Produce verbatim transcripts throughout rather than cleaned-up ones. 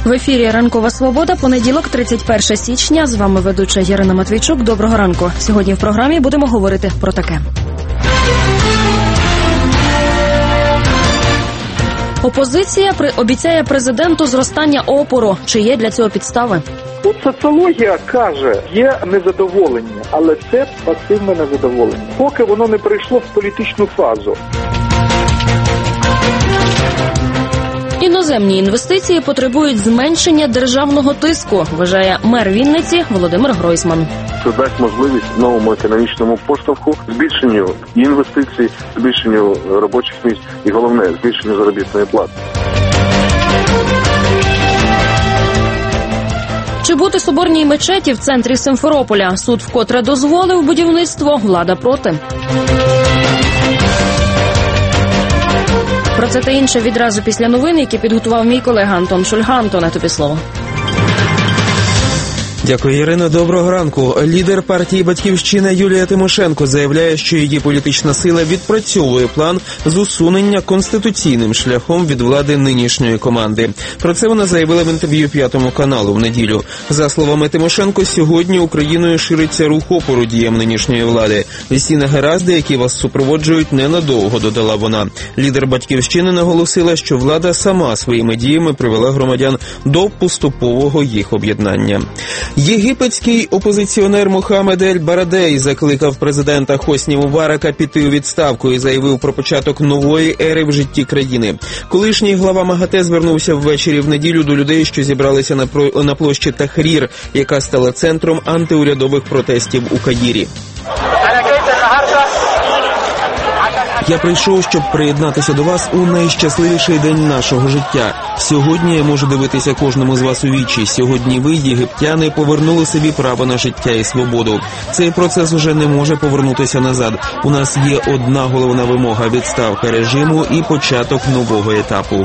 В ефірі «Ранкова Свобода», понеділок, тридцять перше січня. З вами ведуча Ярина Матвійчук. Доброго ранку. Сьогодні в програмі будемо говорити про таке. Опозиція обіцяє президенту зростання опору. Чи є для цього підстави? От соціологія каже, є незадоволення, але це пасивне незадоволення. Поки воно не перейшло в політичну фазу. Іноземні інвестиції потребують зменшення державного тиску, вважає мер Вінниці Володимир Гройсман. Це дасть можливість новому економічному поштовху, збільшенню інвестицій, збільшенню робочих місць і, головне, збільшенню заробітної плати. Чи бути соборній мечеті в центрі Симферополя? Суд вкотре дозволив будівництво, влада проти. Про це та інше відразу після новин, які підготував мій колега Антон Шульга. Антоне, тобі слово. Дякую, Ірино. Доброго ранку. Лідер партії «Батьківщина» Юлія Тимошенко заявляє, що її політична сила відпрацьовує план з усунення конституційним шляхом від влади нинішньої команди. Про це вона заявила в інтерв'ю П'ятому каналу в неділю. За словами Тимошенко, сьогодні Україною шириться рух опору діям нинішньої влади. Всі негаразди, які вас супроводжують, ненадовго, додала вона. Лідер «Батьківщини» наголосила, що влада сама своїми діями привела громадян до поступового їх об'єднання. Єгипетський опозиціонер Мохаммед Ель-Барадей закликав президента Хосні Мубарака піти у відставку і заявив про початок нової ери в житті країни. Колишній глава МАГАТЕ звернувся ввечері в неділю до людей, що зібралися на, про... на площі Тахрір, яка стала центром антиурядових протестів у Каїрі. Я прийшов, щоб приєднатися до вас у найщасливіший день нашого життя. Сьогодні я можу дивитися кожному з вас у вічі. Сьогодні ви, єгиптяни, повернули собі право на життя і свободу. Цей процес уже не може повернутися назад. У нас є одна головна вимога – відставка режиму і початок нового етапу.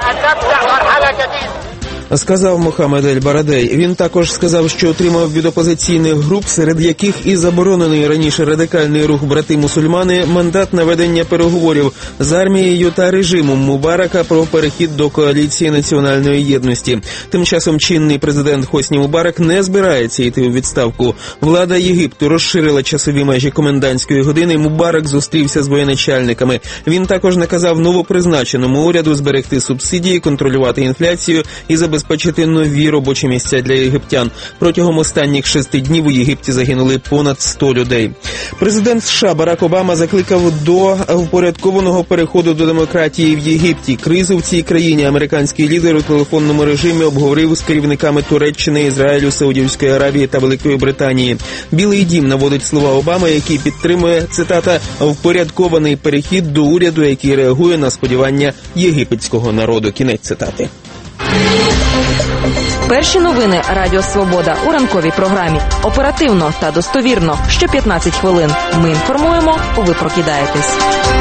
Сказав Мохаммед Ель-Барадей. Він також сказав, що отримав від опозиційних груп, серед яких і заборонений раніше радикальний рух «Брати-мусульмани», мандат на ведення переговорів з армією та режимом Мубарака про перехід до коаліції національної єдності. Тим часом чинний президент Хосні Мубарак не збирається йти у відставку. Влада Єгипту розширила часові межі комендантської години. Мубарак зустрівся з воєначальниками. Він також наказав новопризначеному уряду зберегти субсидії, контролювати інфляцію і забезпечити забезпечити нові робочі місця для єгиптян. Протягом останніх шести днів у Єгипті загинули понад сто людей. Президент США Барак Обама закликав до впорядкованого переходу до демократії в Єгипті. Кризу в цій країні американський лідер у телефонному режимі обговорив з керівниками Туреччини, Ізраїлю, Саудівської Аравії та Великої Британії. Білий дім наводить слова Обами, який підтримує, цитата, «впорядкований перехід до уряду, який реагує на сподівання єгипетського народу». Кінець цитати. Перші новини Радіо Свобода у ранковій програмі. Оперативно та достовірно. Що п'ятнадцять хвилин. Ми інформуємо, ви прокидаєтесь.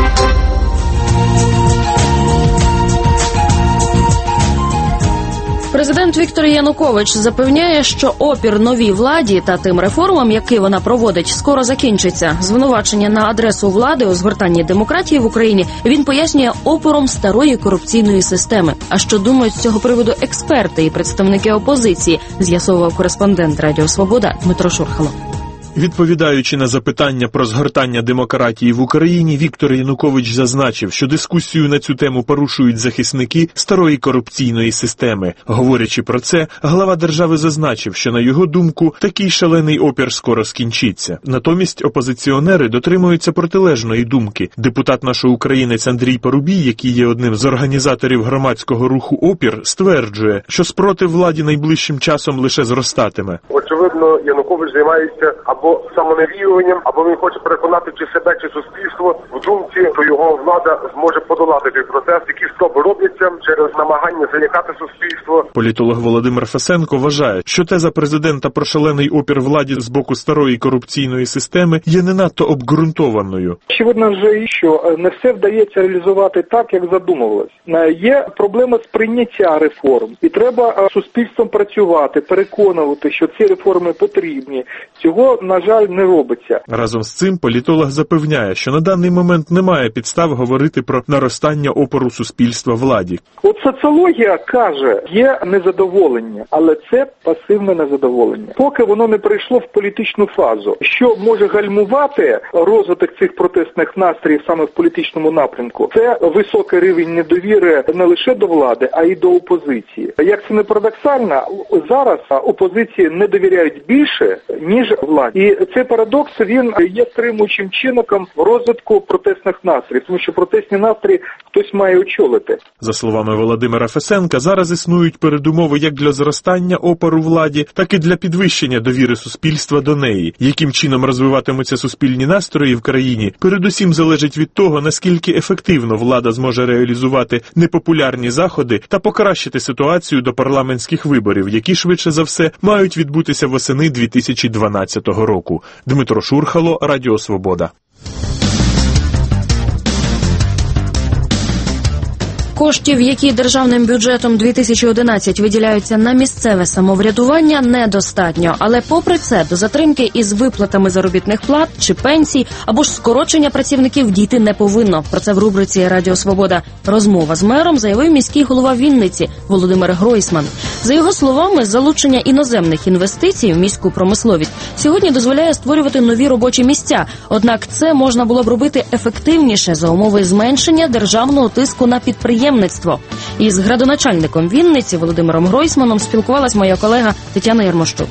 Президент Віктор Янукович запевняє, що опір новій владі та тим реформам, які вона проводить, скоро закінчиться. Звинувачення на адресу влади у згортанні демократії в Україні він пояснює опором старої корупційної системи. А що думають з цього приводу експерти і представники опозиції, з'ясовував кореспондент Радіо Свобода Дмитро Шурхало. Відповідаючи на запитання про згортання демократії в Україні, Віктор Янукович зазначив, що дискусію на цю тему порушують захисники старої корупційної системи. Говорячи про це, глава держави зазначив, що, на його думку, такий шалений опір скоро скінчиться. Натомість опозиціонери дотримуються протилежної думки. Депутат нашого українець Андрій Парубій, який є одним з організаторів громадського руху «Опір», стверджує, що спротив владі найближчим часом лише зростатиме. Очевидно, Янукович займається або самонавіюванням, або він хоче переконати чи себе, чи суспільство в думці, що його влада зможе подолати цей процес, які спроби робляться через намагання залякати суспільство. Політолог Володимир Фесенко вважає, що теза президента про шалений опір владі з боку старої корупційної системи є не надто обґрунтованою. Очевидно вже, що не все вдається реалізувати так, як задумувалось. Є проблема сприйняття реформ, і треба суспільством працювати, переконувати, що ці реформи реформи потрібні. Цього, на жаль, не робиться. Разом з цим політолог запевняє, що на даний момент немає підстав говорити про наростання опору суспільства владі. От соціологія каже, є незадоволення, але це пасивне незадоволення. Поки воно не прийшло в політичну фазу, що може гальмувати розвиток цих протестних настроїв саме в політичному напрямку, це високий рівень недовіри не лише до влади, а й до опозиції. Як це не парадоксально, зараз опозиції не довіряють більше, ніж владі. І цей парадокс, він є стримуючим чинником розвитку протестних настроїв, тому що протестні настрої хтось має очолити. За словами Володимира Фесенка, зараз існують передумови як для зростання опору владі, так і для підвищення довіри суспільства до неї. Яким чином розвиватимуться суспільні настрої в країні, передусім залежить від того, наскільки ефективно влада зможе реалізувати непопулярні заходи та покращити ситуацію до парламентських виборів, які швидше за все мають відбутися восени дві тисячі дванадцятого року. Дмитро Шурхало, Радіо Свобода. Коштів, які державним бюджетом дві тисячі одинадцять виділяються на місцеве самоврядування, недостатньо. Але попри це, до затримки із виплатами заробітних плат чи пенсій або ж скорочення працівників дійти не повинно. Про це в рубриці «Радіо Свобода. Розмова з мером» заявив міський голова Вінниці Володимир Гройсман. За його словами, залучення іноземних інвестицій в міську промисловість сьогодні дозволяє створювати нові робочі місця. Однак це можна було б робити ефективніше за умови зменшення державного тиску на підприємства. Із градоначальником Вінниці Володимиром Гройсманом спілкувалась моя колега Тетяна Єрмощук.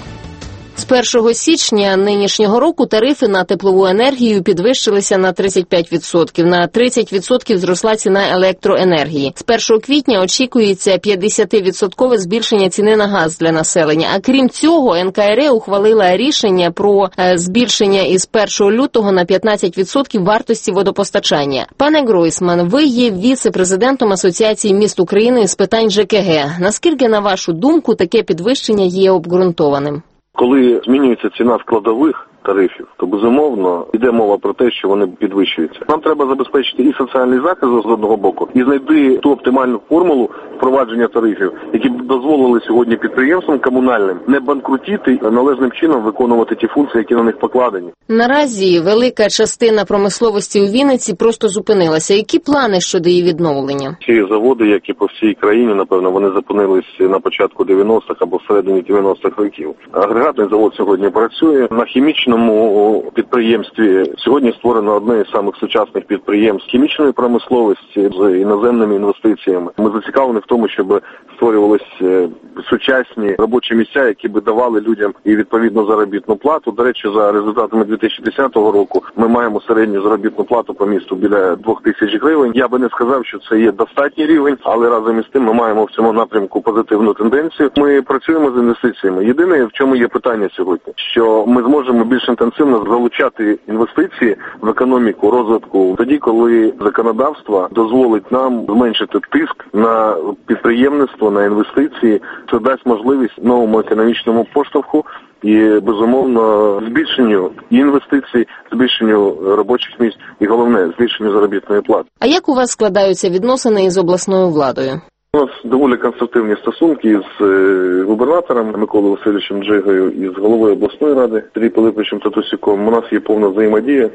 З першого січня нинішнього року тарифи на теплову енергію підвищилися на тридцять п'ять відсотків. На тридцять відсотків зросла ціна електроенергії. З першого квітня очікується п'ятдесятивідсоткове збільшення ціни на газ для населення. А крім цього, ен ка ер е ухвалила рішення про збільшення із першого лютого на п'ятнадцять відсотків вартості водопостачання. Пане Гройсман, ви є віце-президентом Асоціації міст України з питань же ке ге. Наскільки, на вашу думку, таке підвищення є обґрунтованим? Коли змінюється ціна складових тарифів, то безумовно йде мова про те, що вони підвищуються. Нам треба забезпечити і соціальний захист з одного боку, і знайти ту оптимальну формулу впровадження тарифів, які б дозволили сьогодні підприємствам комунальним не банкрутіти, а належним чином виконувати ті функції, які на них покладені. Наразі велика частина промисловості у Вінниці просто зупинилася. Які плани щодо її відновлення? Ці заводи, як і по всій країні, напевно, вони зупинились на початку дев'яностих або всередині дев'яностих років. Агрегатний завод сьогодні працює. На хімічному підприємстві сьогодні створено одне із самих сучасних підприємств хімічної промисловості з іноземними інвестиціями. Ми зацікавлені в тому, щоб створювалися сучасні робочі місця, які би давали людям і відповідну заробітну плату. До речі, за результатами дві тисячі десятого року ми маємо середню заробітну плату по місту біля двох тисяч гривень. Я би не сказав, що це є достатній рівень, але разом із тим ми маємо в цьому напрямку позитивну тенденцію. Ми працюємо з інвестиціями. Єдине, в чому є питання сьогодні, що ми зможемо більш інтенсивно залучати інвестиції в економіку, розвитку тоді, коли законодавство дозволить нам зменшити тиск на підприємництво, на інвестиції. Це дасть можливість новому економічному поштовху і, безумовно, збільшенню інвестицій, збільшенню робочих місць і, головне, збільшенню заробітної плати. А як у вас складаються відносини із обласною владою? У нас доволі конструктивні стосунки з губернатором Миколою Васильовичем Джигою і з головою обласної ради Сергієм Пилиповичем Татусюком. У нас є повна взаємодія.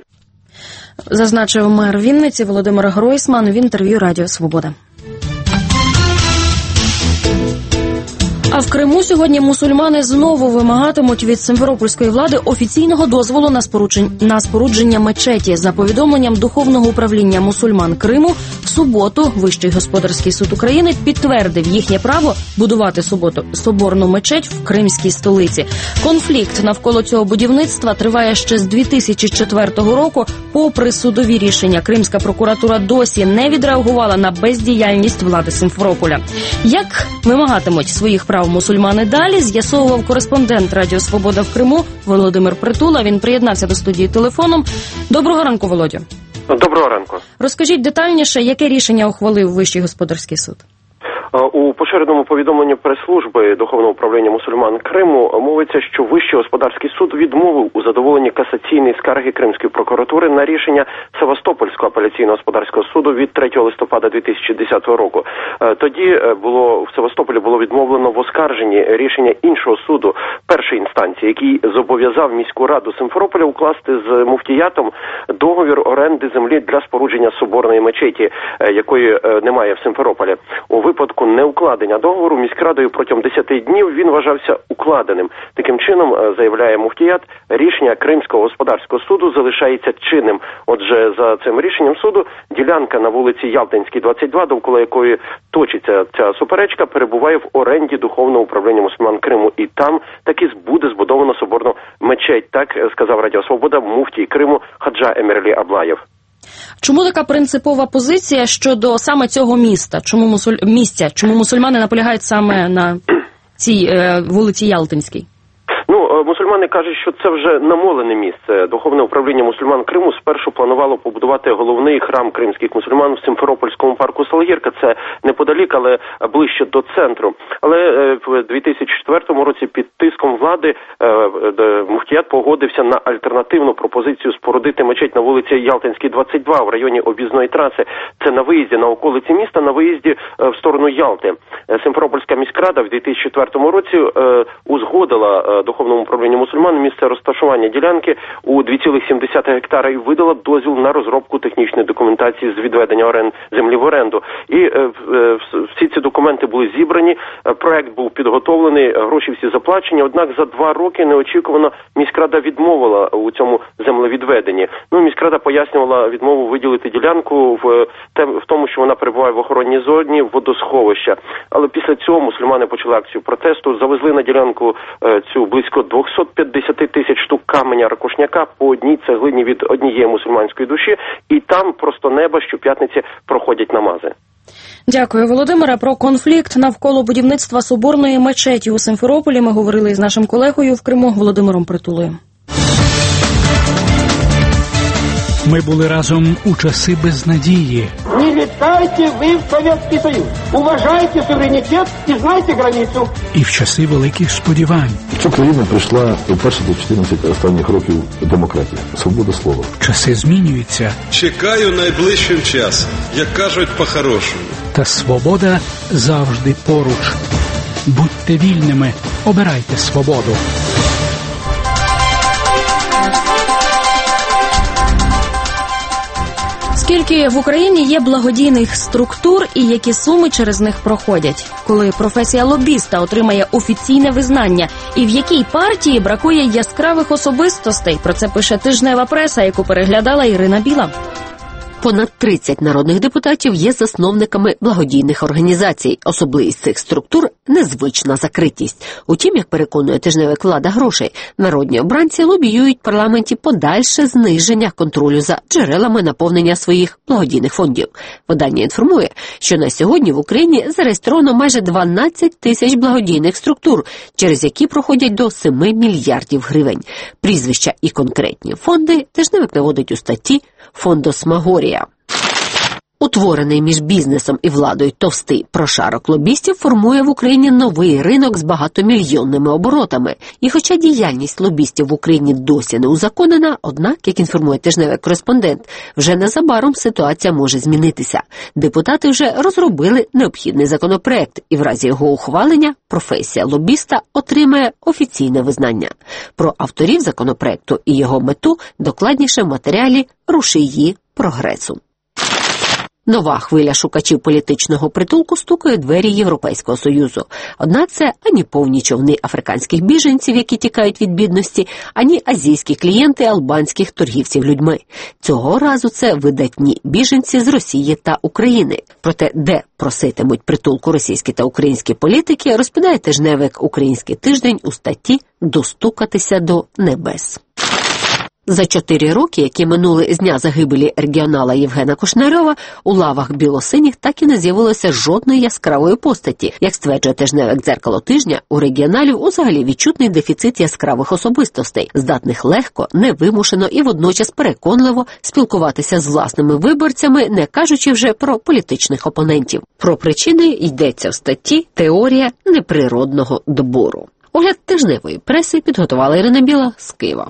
Зазначив мер Вінниці Володимир Гройсман в інтерв'ю Радіо Свобода. А в Криму сьогодні мусульмани знову вимагатимуть від симферопольської влади офіційного дозволу на спорудження, на спорудження мечеті. За повідомленням Духовного управління мусульман Криму, в суботу Вищий господарський суд України підтвердив їхнє право будувати суботу соборну мечеть в кримській столиці. Конфлікт навколо цього будівництва триває ще з дві тисячі четвертого року. Попри судові рішення, кримська прокуратура досі не відреагувала на бездіяльність влади Симферополя. Як вимагатимуть своїх прав мусульмани далі, з'ясовував кореспондент Радіо Свобода в Криму Володимир Притула. Він приєднався до студії телефоном. Доброго ранку, Володю. Доброго ранку. Розкажіть детальніше, яке рішення ухвалив Вищий господарський суд? У поширеному повідомленні прес-служби Духовного управління мусульман Криму мовиться, що Вищий господарський суд відмовив у задоволенні касаційної скарги Кримської прокуратури на рішення Севастопольського апеляційного господарського суду від третього листопада дві тисячі десятого року. Тоді було в Севастополі було відмовлено в оскарженні рішення іншого суду першої інстанції, який зобов'язав міську раду Симферополя укласти з муфтіятом договір оренди землі для спорудження соборної мечеті, якої немає в Симферополі. У випадку неукладення договору міськрадою протягом десяти днів він вважався укладеним. Таким чином, заявляє муфтіят, рішення Кримського господарського суду залишається чинним. Отже, за цим рішенням суду ділянка на вулиці Ялтинській, двадцять два, довкола якої точиться ця суперечка, перебуває в оренді Духовного управління мусульман Криму. І там таки буде збудовано соборну мечеть. Так сказав Радіо Свобода муфтій Криму Хаджа Емірлі Аблаєв. Чому така принципова позиція щодо саме цього міста? Чому мусуль... місця? Чому мусульмани наполягають саме на цій е, вулиці Ялтинській? Ну, мусульмани кажуть, що це вже намолене місце. Духовне управління мусульман Криму спершу планувало побудувати головний храм кримських мусульман в Симферопольському парку Салгірка. Це неподалік, але ближче до центру. Але в дві тисячі четвертому році під тиском влади муфтіят погодився на альтернативну пропозицію спорудити мечеть на вулиці Ялтинській, двадцять два, в районі об'їзної траси. Це на виїзді на околиці міста, на виїзді в сторону Ялти. Симферопольська міськрада в дві тисячі четвертому році узгодила Духовному управлінню мусульман місце розташування ділянки у дві цілих сім десятих гектара і видала дозвіл на розробку технічної документації з відведення орен... землі в оренду. І е, е, всі ці документи були зібрані, проект був підготовлений, гроші всі заплачені, однак за два роки неочікувано міськрада відмовила у цьому землевідведенні. Ну, міськрада пояснювала відмову виділити ділянку в, тем... в тому, що вона перебуває в охоронній зоні водосховища. Але після цього мусульмани почали акцію протесту, завезли на ділянку е, цю близько двісті п'ятдесят тисяч штук каменя ракушняка по одній цеглині від однієї мусульманської душі, і там просто неба щоп'ятниці проходять намази. Дякую, Володимире. Про конфлікт навколо будівництва соборної мечеті у Симферополі ми говорили із нашим колегою в Криму Володимиром Притулою. Ми були разом у часи безнадії. Не вітайте ви в Совєтський Союз. Уважайте суверенітет і знайте границю. І в часи великих сподівань. В цю країну прийшла вперше за чотирнадцять останніх років демократія, свобода слова. Часи змінюються. Чекаю найближчим часом, як кажуть по-хорошому. Та свобода завжди поруч. Будьте вільними, обирайте свободу. Скільки в Україні є благодійних структур і які суми через них проходять? Коли професія лобіста отримає офіційне визнання? І в якій партії бракує яскравих особистостей? Про це пише тижнева преса, яку переглядала Ірина Біла. Понад тридцять народних депутатів є засновниками благодійних організацій. Особливість цих структур – незвична закритість. Утім, як переконує тижневик «Влада грошей», народні обранці лобіюють в парламенті подальше зниження контролю за джерелами наповнення своїх благодійних фондів. Видання інформує, що на сьогодні в Україні зареєстровано майже дванадцять тисяч благодійних структур, через які проходять до семи мільярдів гривень. Прізвища і конкретні фонди тижневик наводить у статті «Фондосмагорія». Утворений між бізнесом і владою товстий прошарок лобістів формує в Україні новий ринок з багатомільйонними оборотами. І хоча діяльність лобістів в Україні досі не узаконена, однак, як інформує тижневий кореспондент, вже незабаром ситуація може змінитися. Депутати вже розробили необхідний законопроект, і в разі його ухвалення професія лобіста отримає офіційне визнання. Про авторів законопроекту і його мету докладніше в матеріалі «Рушії прогресу». Нова хвиля шукачів політичного притулку стукає у двері Європейського Союзу. Однак це ані повні човни африканських біженців, які тікають від бідності, ані азійські клієнти албанських торгівців людьми. Цього разу це видатні біженці з Росії та України. Проте, де проситимуть притулку російські та українські політики, розповідає тижневик «Український тиждень» у статті «Достукатися до небес». За чотири роки, які минули з дня загибелі регіонала Євгена Кушнарьова, у лавах білосиніх так і не з'явилося жодної яскравої постаті. Як стверджує тижневе дзеркало тижня, у регіоналів взагалі відчутний дефіцит яскравих особистостей, здатних легко, невимушено і водночас переконливо спілкуватися з власними виборцями, не кажучи вже про політичних опонентів. Про причини йдеться в статті «Теорія неприродного добору». Огляд тижневої преси підготувала Ірина Біла з Києва.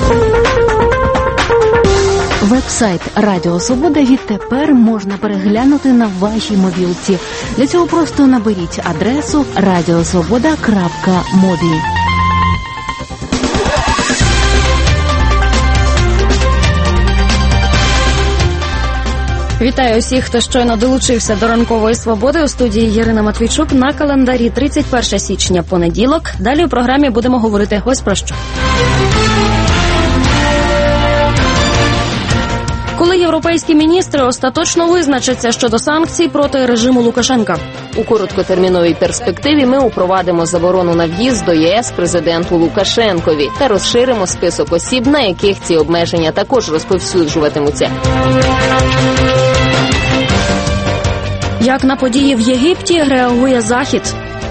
Веб-сайт Радіо Свобода відтепер можна переглянути на вашій мобілці. Для цього просто наберіть адресу радіосвобода крапка мобі. Вітаю усіх, хто щойно долучився до ранкової свободи. У студії Ірина Матвійчук. На календарі тридцять перше січня, понеділок. Далі у програмі будемо говорити ось про що. Коли європейські міністри остаточно визначаться щодо санкцій проти режиму Лукашенка? У короткотерміновій перспективі ми упровадимо заборону на в'їзд до ЄС президенту Лукашенкові та розширимо список осіб, на яких ці обмеження також розповсюджуватимуться. Як на події в Єгипті реагує Захід?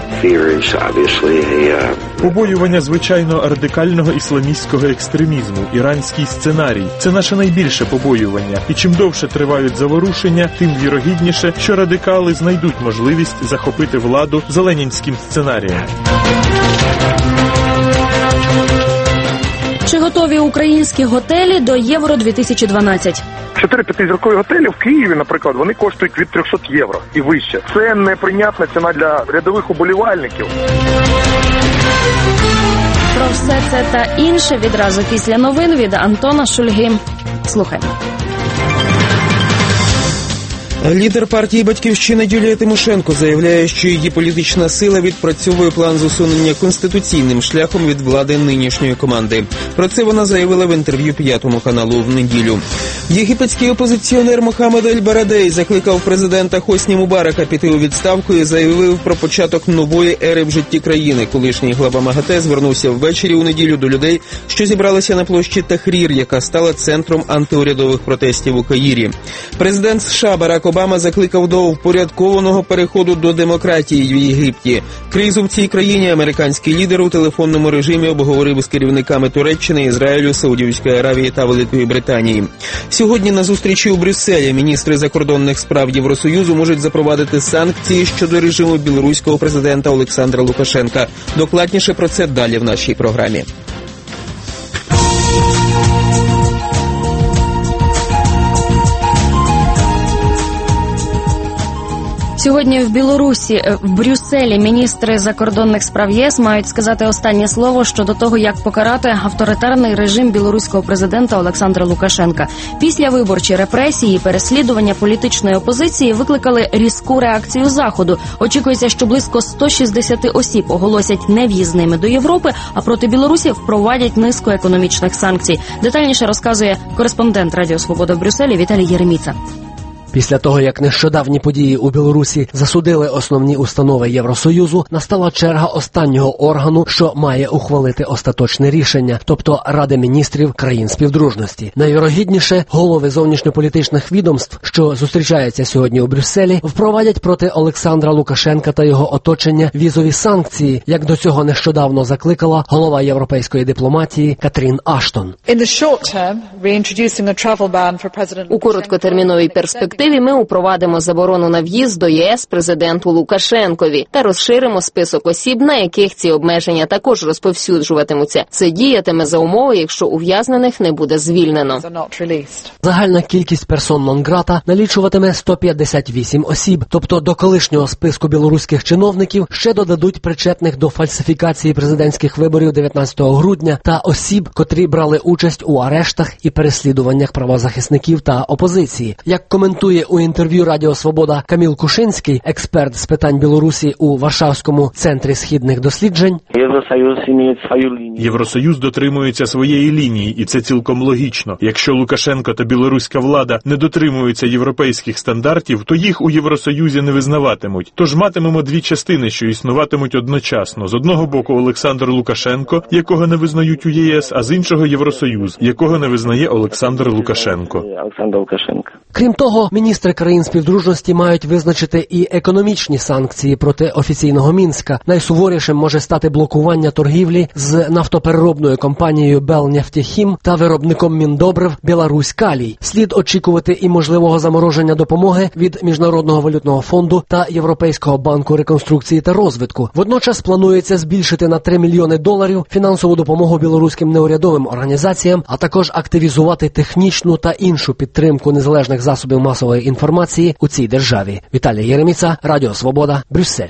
Побоювання, звичайно, радикального ісламістського екстремізму, іранський сценарій – це наше найбільше побоювання. І чим довше тривають заворушення, тим вірогідніше, що радикали знайдуть можливість захопити владу за ленінським сценарієм. Чи готові українські готелі до Євро дві тисячі дванадцять? Чотири-п'ятизіркові готелі в Києві, наприклад, вони коштують від триста євро і вище. Це неприйнятна ціна для рядових уболівальників. Про все це та інше відразу після новин від Антона Шульги. Слухаємо. Лідер партії «Батьківщина» Юлія Тимошенко заявляє, що її політична сила відпрацьовує план з усунення конституційним шляхом від влади нинішньої команди. Про це вона заявила в інтерв'ю П'ятому каналу в неділю. Єгипетський опозиціонер Мохаммед Ель-Барадей закликав президента Хосні Мубарака піти у відставку і заявив про початок нової ери в житті країни. Колишній глава МАГАТЕ звернувся ввечері у неділю до людей, що зібралися на площі Тахрір, яка стала центром антиурядових протестів у Каїрі. Президент США Барак Обама закликав до впорядкованого переходу до демократії в Єгипті. Кризу в цій країні американський лідер у телефонному режимі обговорив з керівниками Туреччини, Ізраїлю, Саудівської Аравії та Великої Британії. Сьогодні на зустрічі у Брюсселі міністри закордонних справ Євросоюзу можуть запровадити санкції щодо режиму білоруського президента Олександра Лукашенка. Докладніше про це далі в нашій програмі. Сьогодні в Білорусі, в Брюсселі, міністри закордонних справ ЄС мають сказати останнє слово щодо того, як покарати авторитарний режим білоруського президента Олександра Лукашенка. Після виборчі репресії і переслідування політичної опозиції викликали різку реакцію Заходу. Очікується, що близько сто шістдесят осіб оголосять нев'їзними до Європи, а проти Білорусі впровадять низку економічних санкцій. Детальніше розказує кореспондент Радіо Свобода в Брюсселі Віталій Єреміца. Після того, як нещодавні події у Білорусі засудили основні установи Євросоюзу, настала черга останнього органу, що має ухвалити остаточне рішення, тобто Ради міністрів країн співдружності. Найвірогідніше, голови зовнішньополітичних відомств, що зустрічаються сьогодні у Брюсселі, впровадять проти Олександра Лукашенка та його оточення візові санкції, як до цього нещодавно закликала голова європейської дипломатії Катрін Аштон. У короткотерміновій перспективі ми упровадимо заборону на в'їзд до ЄС президенту Лукашенкові та розширимо список осіб, на яких ці обмеження також розповсюджуватимуться. Це діятиме за умови, якщо ув'язнених не буде звільнено. Загальна кількість персон нон-грата налічуватиме сто п'ятдесят вісім осіб, тобто до колишнього списку білоруських чиновників ще додадуть причетних до фальсифікації президентських виборів дев'ятнадцятого грудня та осіб, котрі брали участь у арештах і переслідуваннях правозахисників та опозиції. Як коментує коментує у інтерв'ю Радіо Свобода Каміл Кушинський, експерт з питань Білорусі у Варшавському центрі східних досліджень. Євросоюз дотримується своєї лінії, і це цілком логічно. Якщо Лукашенко та білоруська влада не дотримуються європейських стандартів, то їх у Євросоюзі не визнаватимуть. Тож матимемо дві частини, що існуватимуть одночасно. З одного боку Олександр Лукашенко, якого не визнають у ЄС, а з іншого Євросоюз, якого не визнає Олександр Лукашенко. Крім того, міністри країн співдружності мають визначити і економічні санкції проти офіційного Мінська. Найсуворішим може стати блокування торгівлі з нафтопереробною компанією «Белнефтехім» та виробником міндобрив «Білорусь Калій». Слід очікувати і можливого замороження допомоги від Міжнародного валютного фонду та Європейського банку реконструкції та розвитку. Водночас планується збільшити на три мільйони доларів фінансову допомогу білоруським неурядовим організаціям, а також активізувати технічну та іншу підтримку незалежних засобів масової інформації у цій державі. Віталій Єреміца, Радіо Свобода, Брюссель.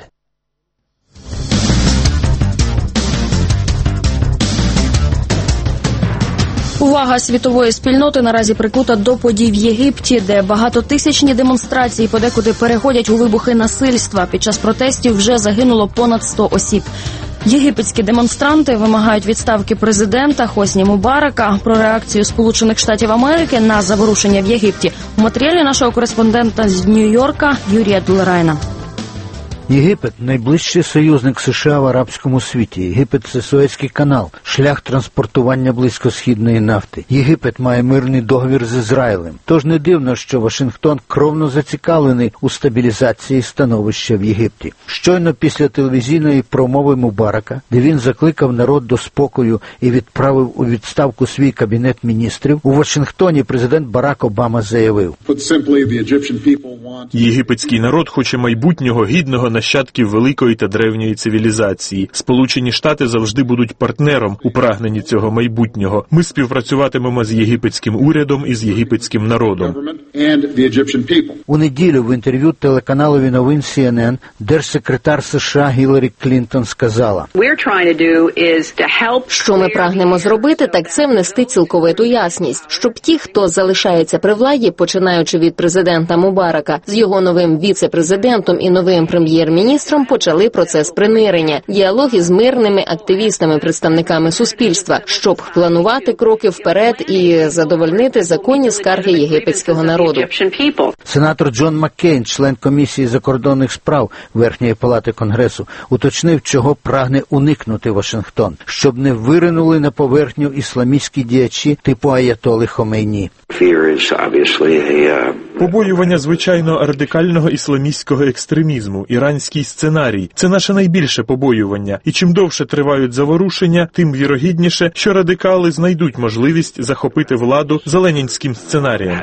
Увага світової спільноти наразі прикута до подій в Єгипті, де багатотисячні демонстрації подекуди переходять у вибухи насильства. Під час протестів вже загинуло понад сто осіб. Єгипетські демонстранти вимагають відставки президента Хосні Мубарака. Про реакцію Сполучених Штатів Америки на заворушення в Єгипті у матеріалі нашого кореспондента з Нью-Йорка Юрія Дулерайна. Єгипет – найближчий союзник США в арабському світі. Єгипет – це Суецький канал, шлях транспортування близькосхідної нафти. Єгипет має мирний договір з Ізраїлем. Тож не дивно, що Вашингтон кровно зацікавлений у стабілізації становища в Єгипті. Щойно після телевізійної промови Мубарака, де він закликав народ до спокою і відправив у відставку свій кабінет міністрів, у Вашингтоні президент Барак Обама заявив: «Єгипетський народ хоче майбутнього гідного нащадків великої та древньої цивілізації. Сполучені Штати завжди будуть партнером у прагненні цього майбутнього. Ми співпрацюватимемо з єгипетським урядом і з єгипетським народом». У неділю в інтерв'ю телеканалові новин Сі Ен Ен держсекретар США Гіларі Клінтон сказала: Що ми прагнемо зробити, так це внести цілковиту ясність, щоб ті, хто залишається при владі, починаючи від президента Мубарака, з його новим віце-президентом і новим прем'єр-міністром, почали процес примирення, діалоги з мирними активістами, представниками суспільства, щоб планувати кроки вперед і задовольнити законні скарги єгипетського народу. Сенатор Джон Маккейн, член комісії закордонних справ Верхньої палати Конгресу, уточнив, чого прагне уникнути Вашингтон, щоб не виринули на поверхню ісламістські діячі типу Аятоли Хомейні. Побоювання, звичайно, радикального ісламістського екстремізму, іранський сценарій – це наше найбільше побоювання. І чим довше тривають заворушення, тим вірогідніше, що радикали знайдуть можливість захопити владу за ленінським сценарієм.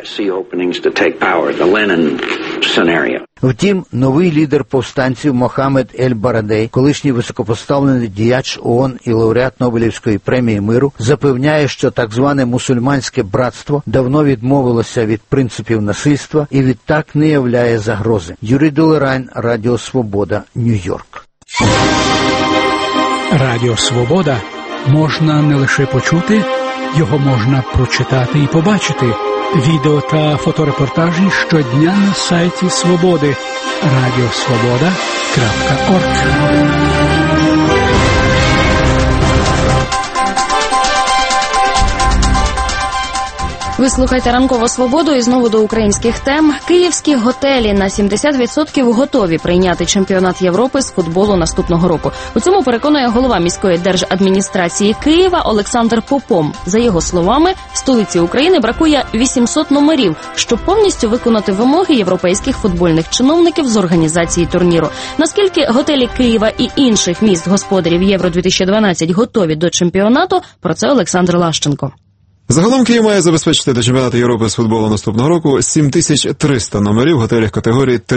Втім, новий лідер повстанців Мохаммед Ель-Барадей, колишній високопоставлений діяч ООН і лауреат Нобелівської премії миру, запевняє, що так зване мусульманське братство давно відмовилося від принципів насильства і відтак не являє загрози. Юрій Дулерайн, Радіо Свобода, Нью-Йорк. Радіо Свобода можна не лише почути, його можна прочитати і побачити. Відео та фоторепортажі щодня на сайті Свободи радіосвобода крапка орг. Ви слухаєте «Ранкову свободу» і знову до українських тем. Київські готелі на сімдесят відсотків готові прийняти чемпіонат Європи з футболу наступного року. У цьому переконує голова міської держадміністрації Києва Олександр Попом. За його словами, в столиці України бракує вісімсот номерів, щоб повністю виконати вимоги європейських футбольних чиновників з організації турніру. Наскільки готелі Києва і інших міст-господарів Євро дві тисячі дванадцять готові до чемпіонату, про це Олександр Лащенко. Загалом Київ має забезпечити до чемпіонату Європи з футболу наступного року сім тисяч триста номерів в готелях категорії три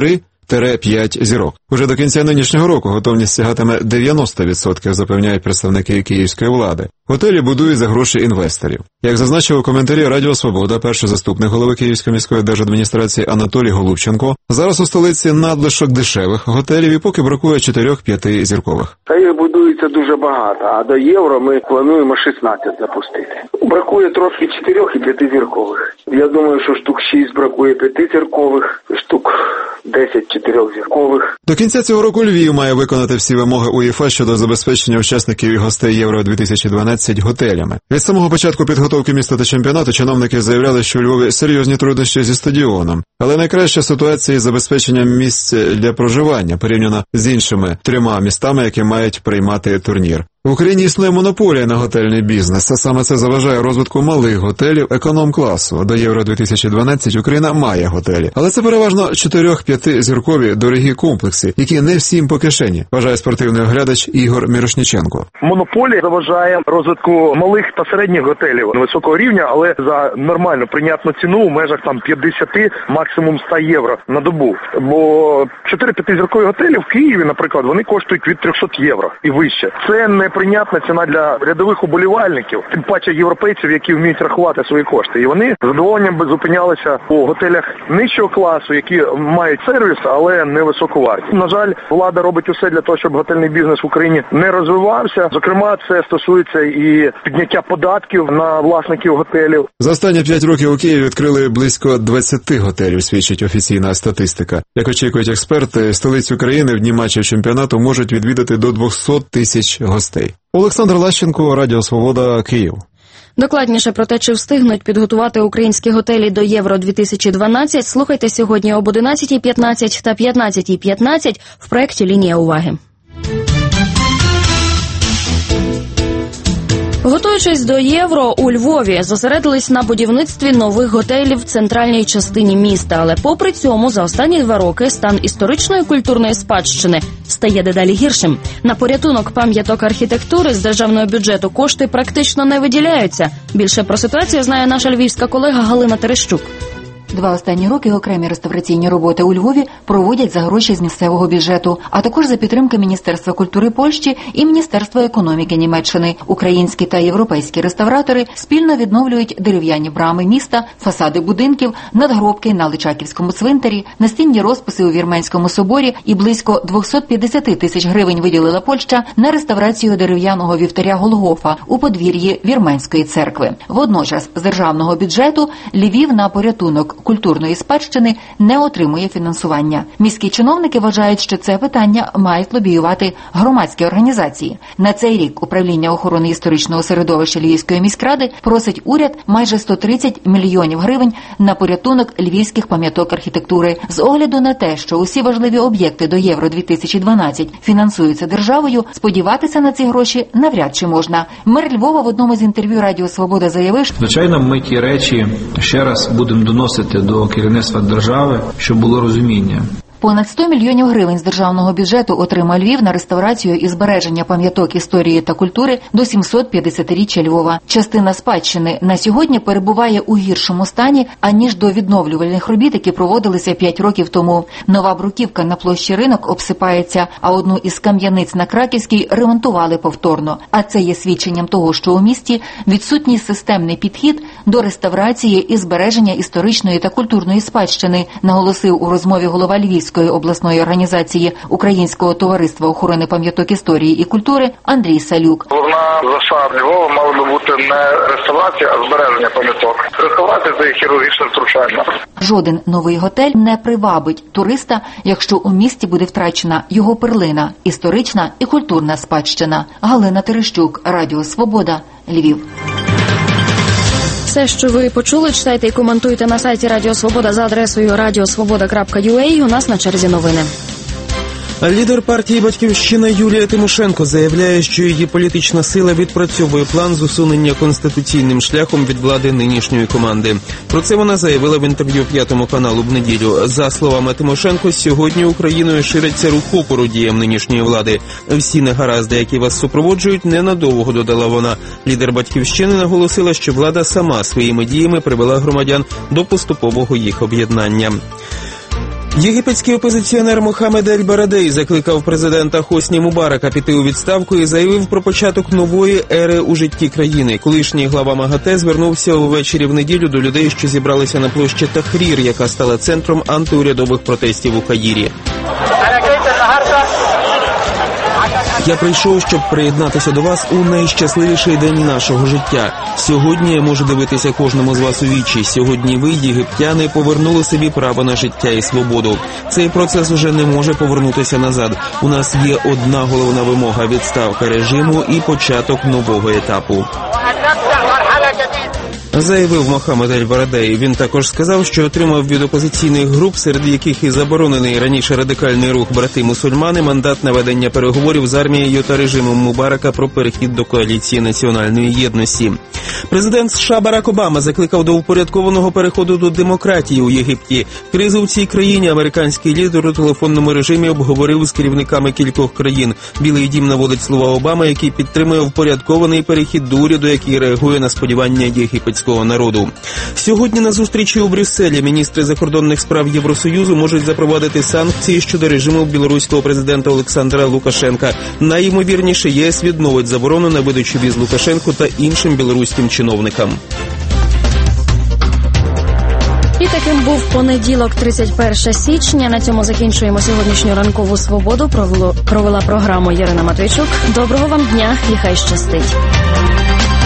- п'ять зірок. Уже до кінця нинішнього року готовність сягатиме дев'яносто відсотків, запевняють представники київської влади. Готелі будують за гроші інвесторів. Як зазначив у коментарі Радіо Свобода перший заступник голови Київської міської держадміністрації Анатолій Голубченко, зараз у столиці надлишок дешевих готелів і поки бракує чотирьох-п'яти зіркових. Та їх будується дуже багато, а до євро ми плануємо шістнадцять запустити. Бракує трохи чотирьох і п'яти зіркових. Я думаю, що штук шість бракує п'яти зіркових, штук десять чотирьохзіркових. До кінця цього року Львів має виконати всі вимоги УЄФА щодо забезпечення учасників і гостей Євро дві тисячі дванадцять готелями. Від самого початку підготовки міста та чемпіонату чиновники заявляли, що у Львові серйозні труднощі зі стадіоном. Але найкраща ситуація із забезпеченням місць для проживання порівняно з іншими трьома містами, які мають приймати турнір. В Україні існує монополія на готельний бізнес, а саме це заважає розвитку малих готелів економ-класу. До Євро дві тисячі дванадцять Україна має готелі, але це переважно чотирьох-п'яти зіркові дорогі комплекси, які не всім по кишені, вважає спортивний оглядач Ігор Мірошніченко. Монополія заважає розвитку малих та середніх готелів високого рівня, але за нормальну прийнятну ціну у межах там п'ятдесят, максимум сто євро на добу. Бо чотири-п'яти зіркові готелі в Києві, наприклад, вони коштують від трьохсот євро і вище. Це не прийнятна ціна для рядових уболівальників, тим паче європейців, які вміють рахувати свої кошти. І вони з задоволенням би зупинялися у готелях нижчого класу, які мають сервіс, але не високу вартість. На жаль, влада робить усе для того, щоб готельний бізнес в Україні не розвивався. Зокрема, це стосується і підняття податків на власників готелів. За останні п'ять років у Києві відкрили близько двадцяти готелів, свідчить офіційна статистика. Як очікують експерти, столицю країни в дні матчів чемпіонату можуть відвідати до двісті тисяч гостей. Олександр Лащенко, Радіо Свобода, Київ. Докладніше про те, чи встигнуть підготувати українські готелі до Євро дві тисячі дванадцять, слухайте сьогодні об одинадцятій п'ятнадцять та п'ятнадцятій п'ятнадцять в проєкті «Лінія уваги». Готуючись до Євро, у Львові зосередились на будівництві нових готелів в центральній частині міста. Але попри цьому, за останні два роки стан історичної культурної спадщини стає дедалі гіршим. На порятунок пам'яток архітектури з державного бюджету кошти практично не виділяються. Більше про ситуацію знає наша львівська колега Галина Терещук. Два останні роки окремі реставраційні роботи у Львові проводять за гроші з місцевого бюджету, а також за підтримки Міністерства культури Польщі і Міністерства економіки Німеччини. Українські та європейські реставратори спільно відновлюють дерев'яні брами міста, фасади будинків, надгробки на Личаківському цвинтарі, настінні розписи у Вірменському соборі і близько двісті п'ятдесят тисяч гривень виділила Польща на реставрацію дерев'яного вівтаря Голгофа у подвір'ї Вірменської церкви. Водночас з державного бюджету Львів на порятунок культурної спадщини не отримує фінансування. Міські чиновники вважають, що це питання мають лобіювати громадські організації. На цей рік управління охорони історичного середовища Львівської міськради просить уряд майже сто тридцять мільйонів гривень на порятунок львівських пам'яток архітектури. З огляду на те, що усі важливі об'єкти до Євро дві тисячі дванадцять фінансуються державою, сподіватися на ці гроші навряд чи можна. Мер Львова в одному з інтерв'ю Радіо Свобода заявив, що звичайно, ми ті речі ще раз будемо доносити до керівництва держави, щоб було розуміння. Понад сто мільйонів гривень з державного бюджету отримав Львів на реставрацію і збереження пам'яток історії та культури до сімсот п'ятдесятиріччя Львова. Частина спадщини на сьогодні перебуває у гіршому стані, аніж до відновлювальних робіт, які проводилися п'ять років тому. Нова бруківка на площі Ринок обсипається, а одну із кам'яниць на Краківській ремонтували повторно. А це є свідченням того, що у місті відсутній системний підхід до реставрації і збереження історичної та культурної спадщини, наголосив у розмові голова Львівської обласної організації Українського товариства охорони пам'яток історії і культури Андрій Салюк. Головна засада Львова мала би бути не реставрація, а збереження пам'яток. Реставрація – це хірургічне втручання. Жоден новий готель не привабить туриста, якщо у місті буде втрачена його перлина, історична і культурна спадщина. Галина Терещук, Радіо Свобода, Львів. Все, що ви почули, читайте і коментуйте на сайті Радіо Свобода за адресою радіосвобода крапка ю а. У нас на черзі новини. Лідер партії «Батьківщина» Юлія Тимошенко заявляє, що її політична сила відпрацьовує план з усунення конституційним шляхом від влади нинішньої команди. Про це вона заявила в інтерв'ю П'ятому каналу в неділю. За словами Тимошенко, сьогодні Україною шириться рух опору діям нинішньої влади. Всі негаразди, які вас супроводжують, ненадовго, додала вона. Лідер «Батьківщини» наголосила, що влада сама своїми діями привела громадян до поступового їх об'єднання. Єгипетський опозиціонер Мохамед Ель-Барадей закликав президента Хосні Мубарака піти у відставку і заявив про початок нової ери у житті країни. Колишній глава МАГАТЕ звернувся увечері в неділю до людей, що зібралися на площі Тахрір, яка стала центром антиурядових протестів у Каїрі. Я прийшов, щоб приєднатися до вас у найщасливіший день нашого життя. Сьогодні я можу дивитися кожному з вас у вічі. Сьогодні ви, єгиптяни, повернули собі право на життя і свободу. Цей процес уже не може повернутися назад. У нас є одна головна вимога – відставка режиму і початок нового етапу. Заявив Мохамед Ель-Барадей. Він також сказав, що отримав від опозиційних груп, серед яких і заборонений раніше радикальний рух «Брати-мусульмани», мандат на ведення переговорів з армією та режимом Мубарака про перехід до коаліції національної єдності. Президент США Барак Обама закликав до упорядкованого переходу до демократії у Єгипті. Кризу в цій країні американський лідер у телефонному режимі обговорив з керівниками кількох країн. Білий дім наводить слова Обами, який підтримує впорядкований перехід до уряду, який реагує на сподівання єгипетського народу. Сьогодні на зустрічі у Брюсселі міністри закордонних справ Євросоюзу можуть запровадити санкції щодо режиму білоруського президента Олександра Лукашенка. Найімовірніше, ЄС відновить заборону на видачу віз Лукашенку та іншим білоруським чиновникам. І таким був понеділок, тридцять перше січня. На цьому закінчуємо сьогоднішню ранкову свободу. Провела програму Ярина Матвійчук. Доброго вам дня і хай щастить.